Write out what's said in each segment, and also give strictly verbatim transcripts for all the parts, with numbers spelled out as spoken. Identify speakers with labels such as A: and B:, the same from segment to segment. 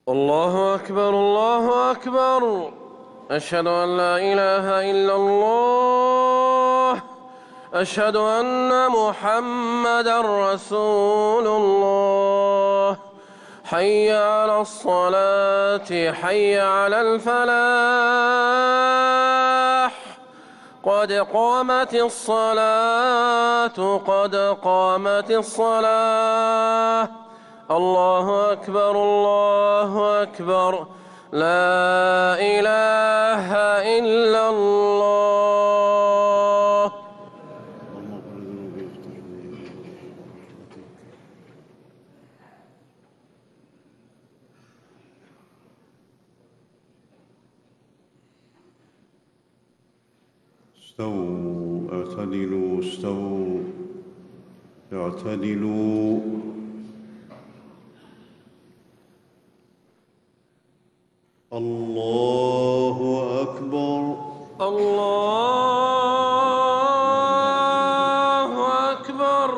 A: الله أكبر الله أكبر. أشهد أن لا إله إلا الله. أشهد أن محمدًا رسول الله. حي على الصلاة حي على الفلاح. قد قامت الصلاة قد قامت الصلاة. الله أكبر الله أكبر. لا إله إلا الله.
B: استووا اعتدلوا استووا اعتدلوا. الله أكبر
A: الله أكبر.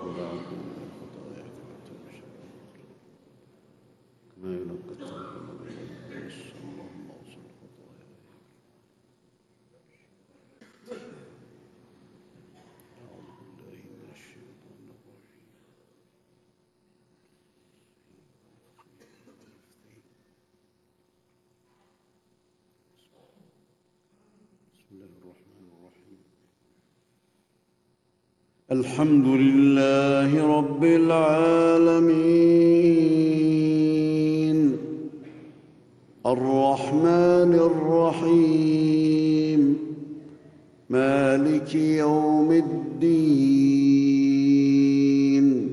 B: الحمد لله رب العالمين الرحمن الرحيم مالك يوم الدين.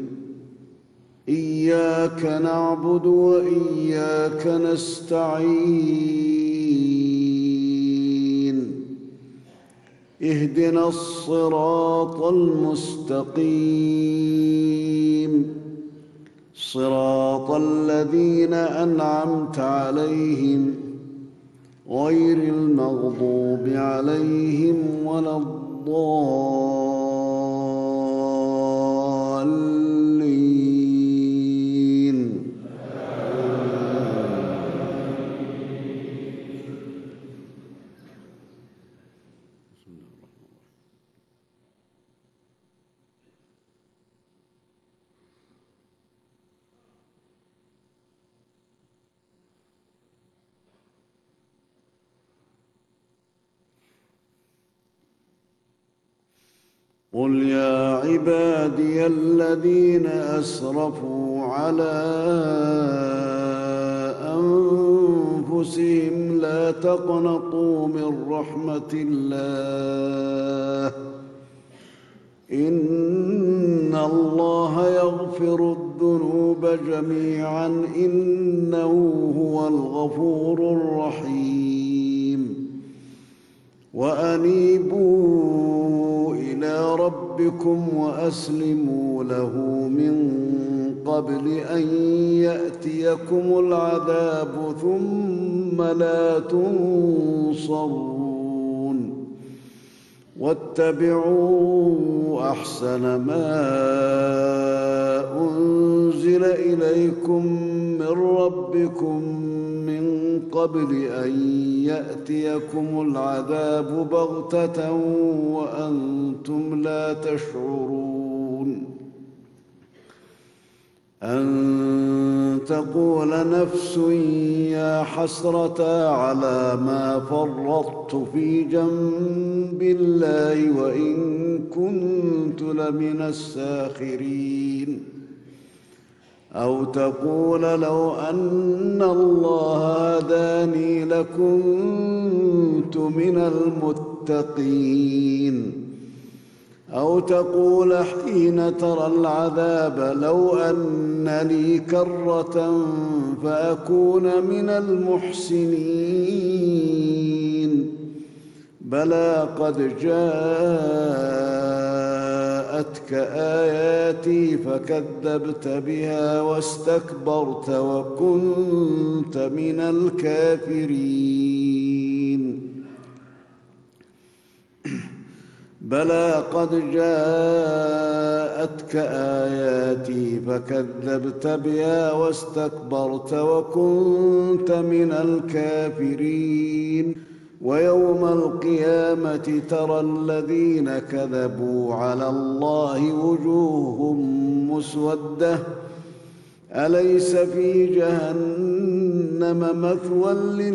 B: إياك نعبد وإياك نستعين. اهدنا الصراط المستقيم صراط الذين أنعمت عليهم غير المغضوب عليهم ولا الضالين. قل يا عبادي الذين أسرفوا على أنفسهم لا تقنطوا من رحمة الله إن الله يغفر الذنوب جميعا إنه هو الغفور الرحيم. وأنيبوا إلى ربكم وأسلموا له من قبل أن يأتيكم العذاب ثم لا تنصرون. واتبعوا أحسن ما أنزل إليكم من ربكم من قبل أن يأتيكم العذاب بغتة وأنتم لا تشعرون. أن تقول نفس يا حسرة على ما فرطت في جنب الله وإن كنت لمن الساخرين. أو تقول لو أن الله هداني لكنت من المتقين. أو تقول حين ترى العذاب لو أن لي كرة فأكون من المحسنين. بلى قد جاءتك آياتي فكذبت بها واستكبرت وكنت من الكافرين. بلى قد جاءتك جاءتك آياتي فكذبت بها واستكبرت وكنت من الكافرين ويوم القيامة ترى الذين كذبوا على الله وجوههم مسودة أليس في جهنم مثوى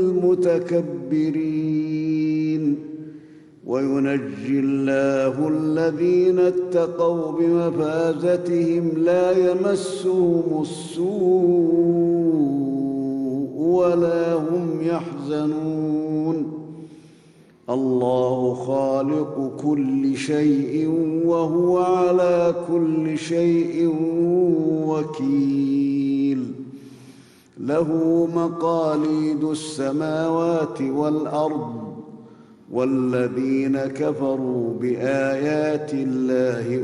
B: للمتكبرين وينجي الله الذين اتقوا بمفازتهم لا يمسهم السوء ولا هم يحزنون الله خالق كل شيء وهو على كل شيء وكيل له مقاليد السماوات والأرض والذين كفروا بآيات الله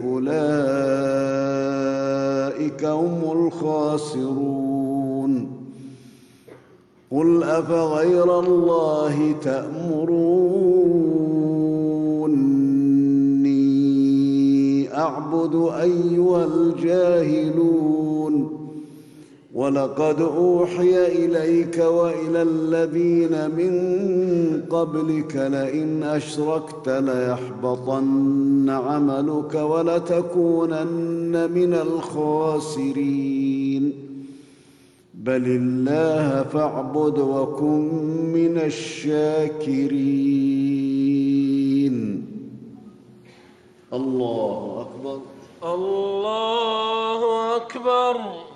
B: أولئك هم الخاسرون قل أفغير الله تأمروني أعبد أيها الجاهلون ولقد أوحي إليك وإلى الذين من قبلك لئن أشركت ليحبطن عملك ولتكونن من الخاسرين بل الله فاعبد وكن من الشاكرين الله أكبر
A: الله أكبر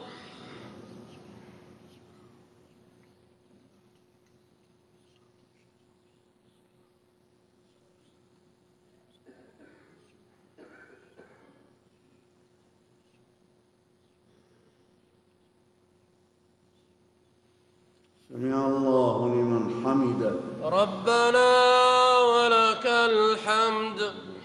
B: سمع الله لمن حمده
A: ربنا ولك الحمد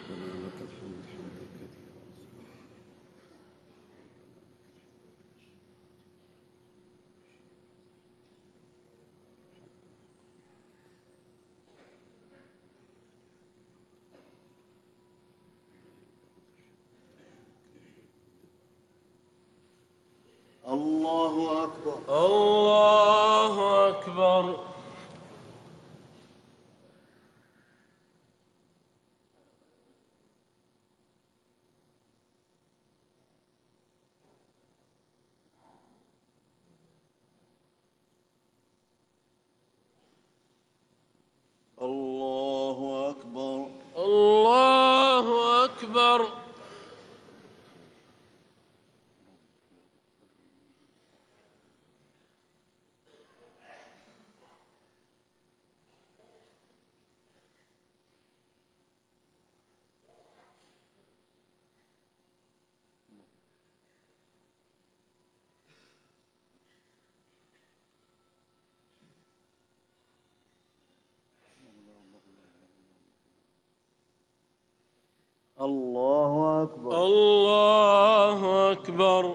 B: الله أكبر
A: الله أكبر
B: الله أكبر
A: الله أكبر
B: الله أكبر
A: الله أكبر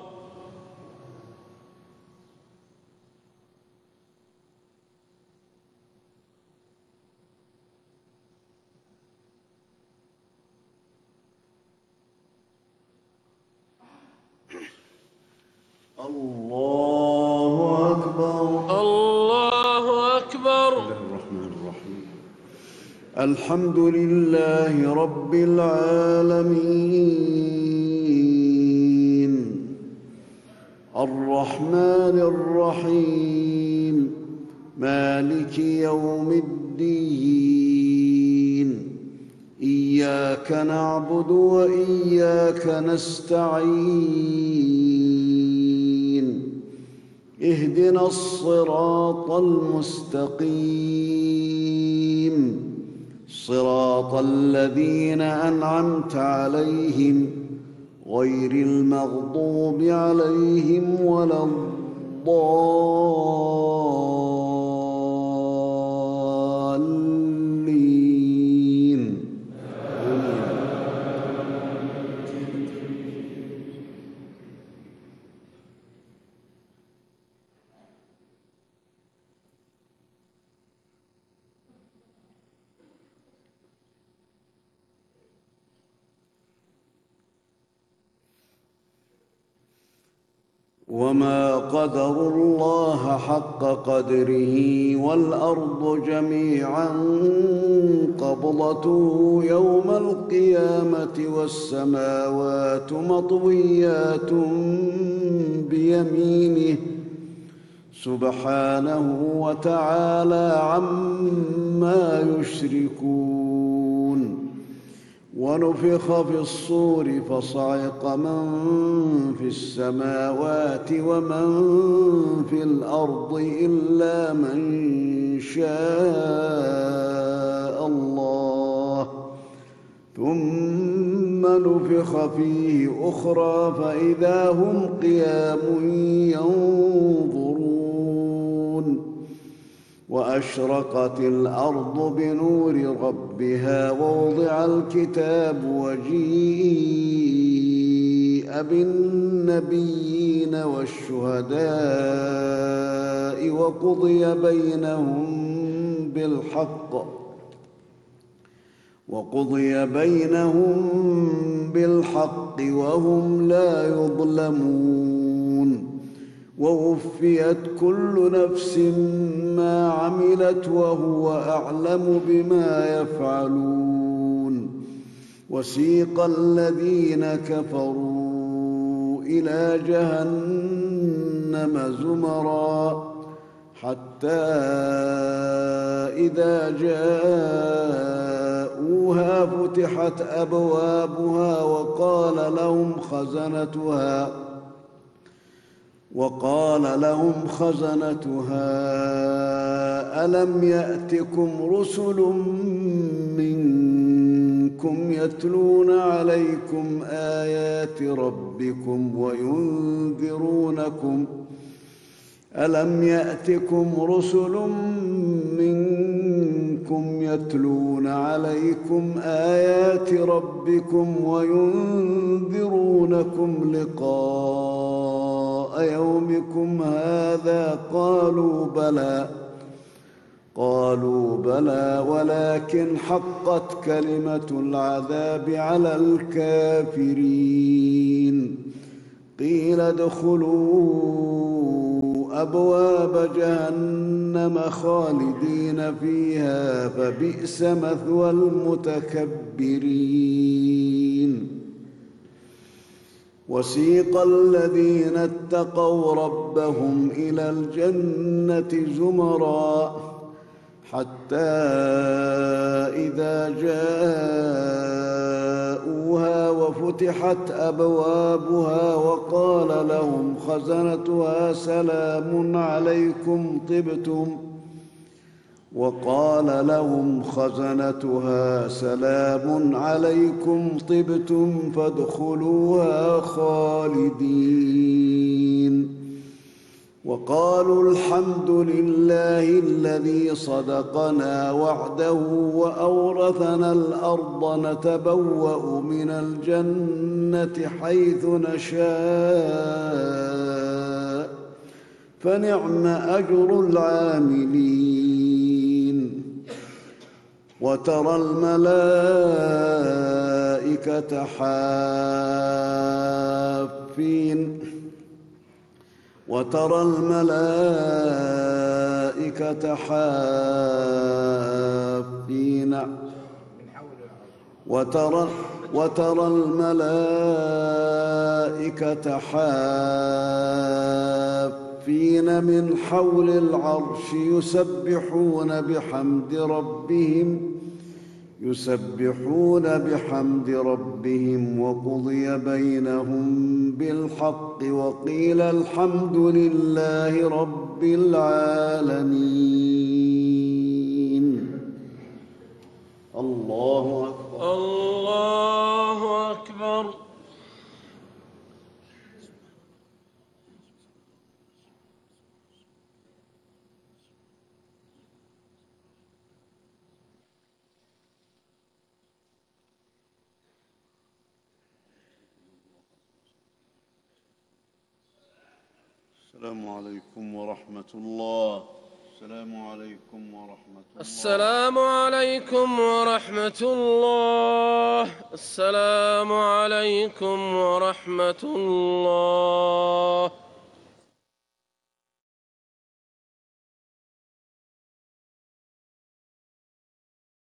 B: الله أكبر
A: الله أكبر
B: بسم الله الرحمن الرحيم الحمد لله رب العالمين الرحمن الرحيم مالك يوم الدين إياك نعبد وإياك نستعين اهدنا الصراط المستقيم صراط الذين أنعمت عليهم غير المغضوب عليهم ولا الضالين وما قدروا الله حق قدره والأرض جميعا قبضته يوم القيامة والسماوات مطويات بيمينه سبحانه وتعالى عما يشركون. ونفخ في الصور فصعق من في السماوات ومن في الأرض إلا من شاء الله، ثم نفخ فيه أخرى فإذا هم قيام ينظرون. وأشرقت الأرض بنور ربها ووضع الكتاب وجيء بالنبيين والشهداء وقضي بينهم بالحق وقضي بينهم بالحق وهم لا يظلمون. ووفيت كل نفس ما عملت وهو أعلم بما يفعلون. وسيق الذين كفروا إلى جهنم زمرا حتى إذا جاءوها فتحت أبوابها وقال لهم خزنتها وقال لهم خزنتها ألم يأتكم رسل منكم يتلون عليكم آيات ربكم وينذرونكم ألم يأتكم رسل منكم يتلون عليكم آيات ربكم وينذرونكم لقاء يومكم هذا؟ قالوا بلى قالوا بلى ولكن حقت كلمة العذاب على الكافرين. قيل ادخلوا أبواب جهنم خالدين فيها فبئس مثوى المتكبرين. وسيق الذين اتقوا ربهم إلى الجنة زمرا حتى إذا جاءوها وفتحت أبوابها وقال لهم خزنتها سلام عليكم طبتم وقال لهم خزنتها سلام عليكم طبتم فادخلوها خالدين. وقالوا الحمد لله الذي صدقنا وعده وأورثنا الأرض نتبوأ من الجنة حيث نشاء فنعم أجر العاملين. وترى الملائكة حافين وترى الملائكة حافين وترى وترى الملائكة حافين من حول العرش يسبحون بحمد ربهم يسبحون بحمد ربهم وقضي بينهم بالحق وقيل الحمد لله رب العالمين. الله أكبر.
A: الله أكبر.
B: السلام عليكم ورحمة الله. السلام عليكم ورحمة الله.
A: السلام عليكم ورحمة الله. السلام عليكم ورحمة الله.